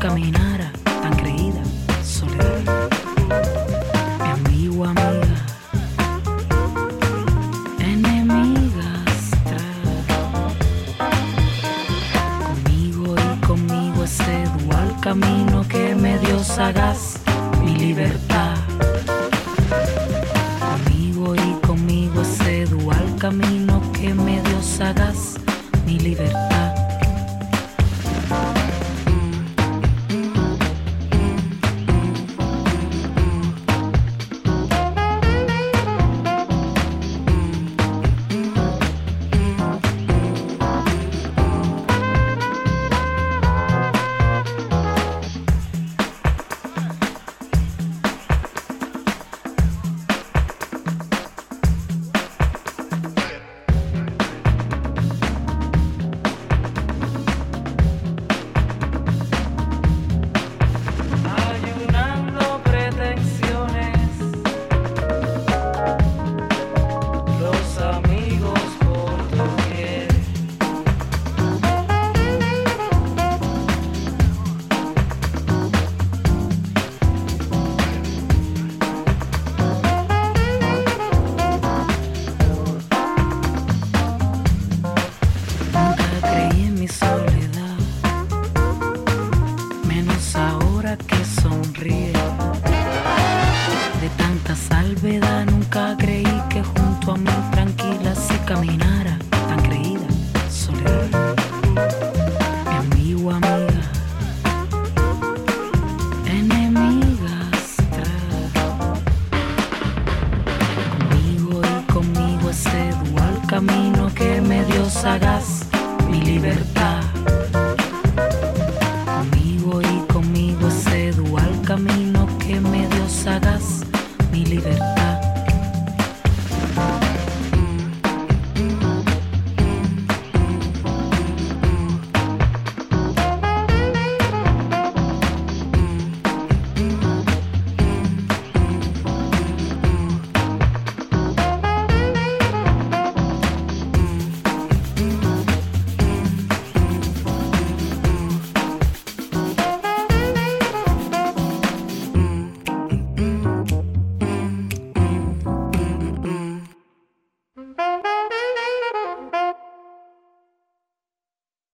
caminara tan creída soledad. Mi amigo, amiga, enemigastra. Conmigo y conmigo ese dual camino que me dio sagaz mi libertad. Conmigo y conmigo ese dual camino que me dio sagaz mi libertad. Soledad, menos ahora que sonríe.